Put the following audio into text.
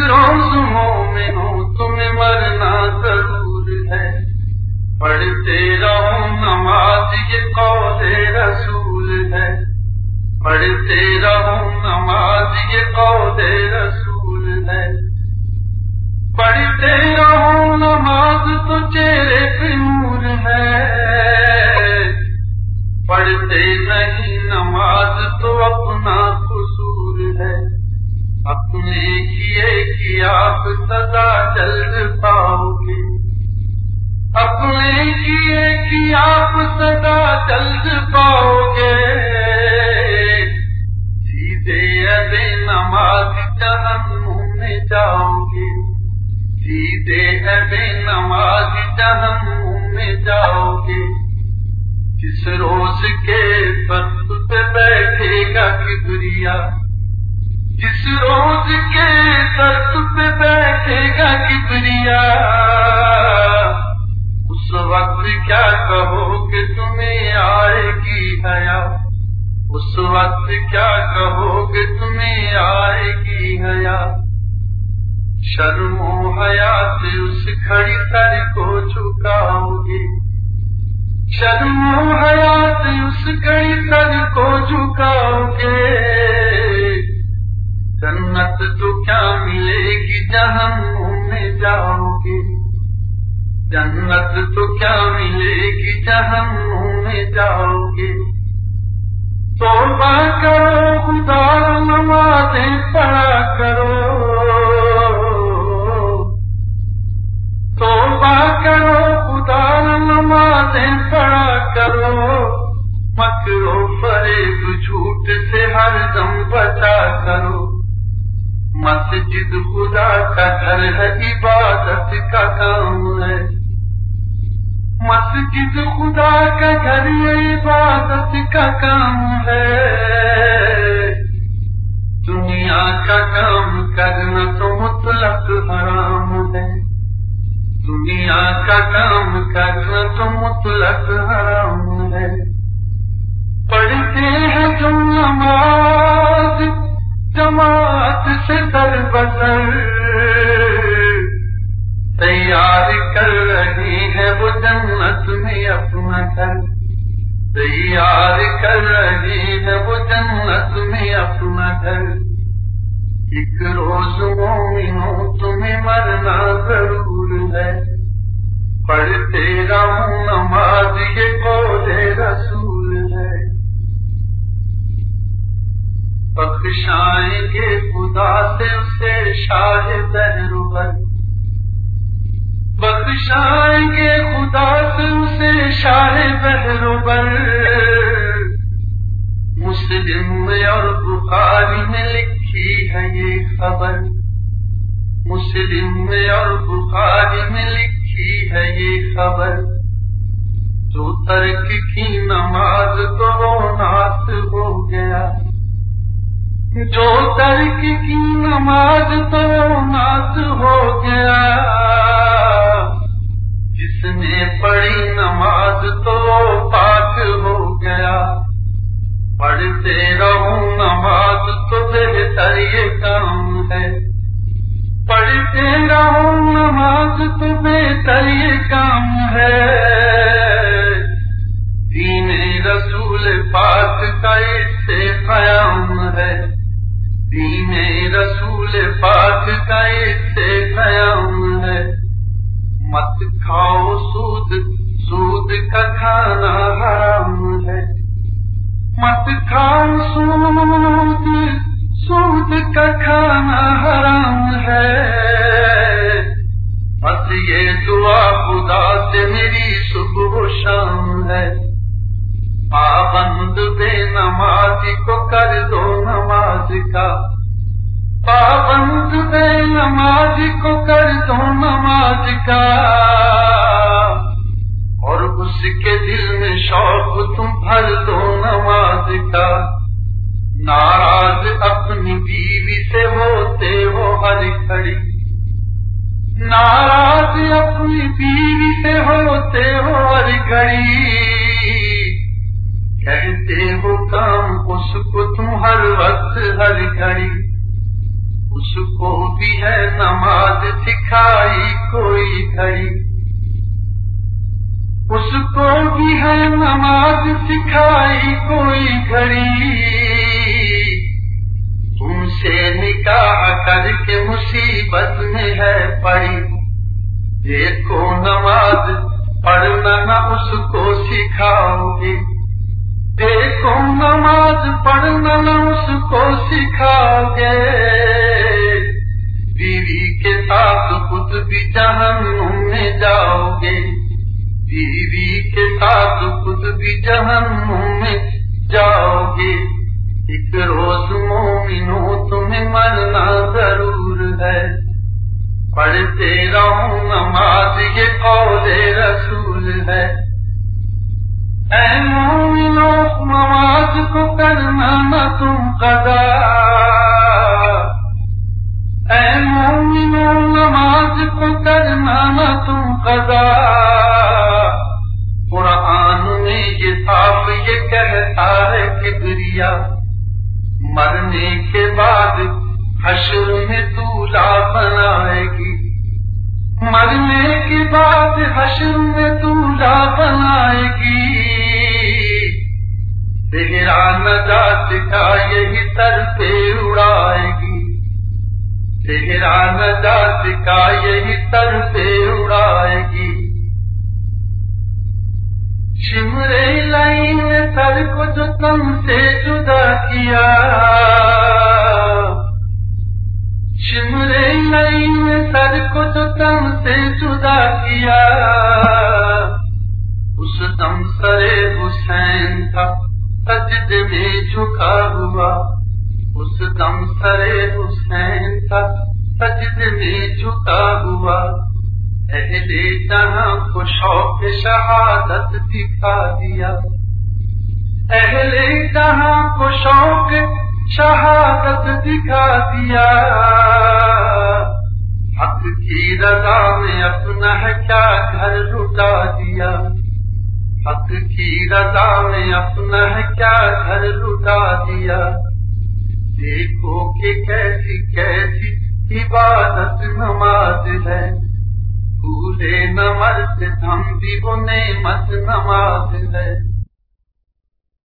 روز مومنوں تمہیں مرنا ضرور ہے، پڑھتے رہو نماز یہ قول رسول ہے، پڑھتے رہو نماز یہ قول رسول ہے، پڑھتے رہو نماز تو چہرے پہ نور ہے، پڑھتے نہیں نماز تو اپنا قصور ہے، اپنے کیے کی آپ سزا جلد پاؤ گے، اپنے کیے کی آپ سزا جلد پاؤ گے، سیدھے بے نماز جہنم میں جاؤ گے، سیدھے بے نماز جہنم میں جاؤ گے، جس روز کے تخت پہ بیٹھے گا کبریا، جس روز کے تخت پہ بیٹھے گا کبریا، اس وقت کیا کہو کہ تمہیں آئے گی حیا، اس وقت کیا کہو کہ تمہیں آئے گی حیا، شرم و حیا سے اس کھڑی سر کو جھکاؤ گے، شرم و حیا سے اس کھڑی سر کو جھکاؤ گے، جنت تو کیا ملے گی جہنم میں جاؤ گے، جنت تو کیا ملے گی جہنم میں جاؤ گے، توبہ کرو خدا نمازیں پڑھا کرو، توبہ کرو خدا نمازیں پڑھا کرو، مکر و فریب جھوٹ سے ہر دم بچا کرو، مسجد خدا کا گھر ہے عبادت کا کام ہے، مسجد خدا کا گھر عبادت کا کام ہے، دنیا کا کام کرنا تو مطلق حرام ہے، دنیا کا کام کرنا تو مطلق حرام ہے، پڑھتے ہیں جو نماز جماعت سے در بدر، تیار کر رہے ہیں وہ جنت میں اپنا گھر، تیار کر رہے ہیں وہ جنت میں اپنا گھر، ایک روز مومنوں تمہیں مرنا ضرور ہے، پڑھتے رہو نماز یہ قول رسول ہے، بخشائیں گے خدا سے اسے شاہ بہروبر، بخشائیں گے خدا سے اسے شاہ بہروبر، مسلم میں اور بخاری میں لکھی ہے یہ خبر، مسلم میں اور بخاری میں لکھی ہے یہ خبر، جو ترک کی نماز تو وہ ناس ہو گیا، جو ترک کی نماز تو ناس ہو گیا، جس نے پڑھی نماز تو پاک ہو گیا، پڑھتے رہو نماز تو بہتر یہ کام ہے، پڑھتے رہو نماز تو بہتر یہ کام ہے، دین رسول پاک کا اس سے قیام ہے، دین رسول پاک کا اس سے قیام ہے، مت کھاؤ سود، سود کا کھانا حرام ہے، مت کھاؤ سود، سود کا کھانا حرام ہے، بس یہ دعا خدا سے میری صبح و شام ہے، پابند بے نمازی کو کر دو نماز کا، پابند بے نمازی کو کر دو نماز کا، اور اس کے دل میں شوق تم بھر دو نماز کا، ناراض اپنی بیوی سے ہوتے ہو ہر گھڑی، ناراض اپنی بیوی سے ہوتے ہو ہر گھڑی، کہتے ہو کام اس کو تم ہر وقت ہر گھڑی، اس اس کو بھی ہے نماز سکھائی کوئی گھڑی، اس کو بھی ہے نماز سکھائی کوئی گھڑی، تم سے نکاح کر کے مصیبت میں ہے پڑی، دیکھو نماز پڑھنا نہ اس کو سکھاؤ گے، دیکھو نماز پڑھنا نہ اس کو سکھاؤ گے، بیوی کے ساتھ خود بھی جہنم میں جاؤ گے، بیوی کے ساتھ خود بھی جہنم میں جاؤ گے، ایک روز مومنوں تمہیں مرنا ضرور ہے، پڑھتے رہو نماز یہ قول رسول ہے، اے مومنوں نماز کو کرنا نہ تم قضا، اے مومنوں نماز کو کرنا نہ تم قضا، قرآن میں یہ صاف یہ کہتا ہے کبریا، مرنے کے بعد حشر میں دولہا بنائے گی، مرنے کے بعد حشر میں دولہا بنائے گی، صحرا نجات کا یہی سر پہ اڑائے گی، صحرا نجات کا یہی سر پہ اڑائے گی، شمرے لائی نے سر کو جو تم سے جدا کیا، شمرے لائی نے سر کو جو تم سے جدا کیا، اس دم سرے حسین تھا سجدے میں جھکا ہوا، اس دم سرے حسین تھا سجدے میں جھکا ہوا، اہل جہاں کو شوق شہادت دکھا دیا، اہل جہاں کو شوق شہادت دکھا دیا، حق کی رضا میں اپنا ہے کیا گھر لٹا دیا، حق کی رضا میں اپنا ہے کیا گھر لٹا دیا، دیکھو کہ کیسی کیسی عبادت نماز ہے، بھولے نہ مرتے ہم بھی وہ نعمت نماز ہے۔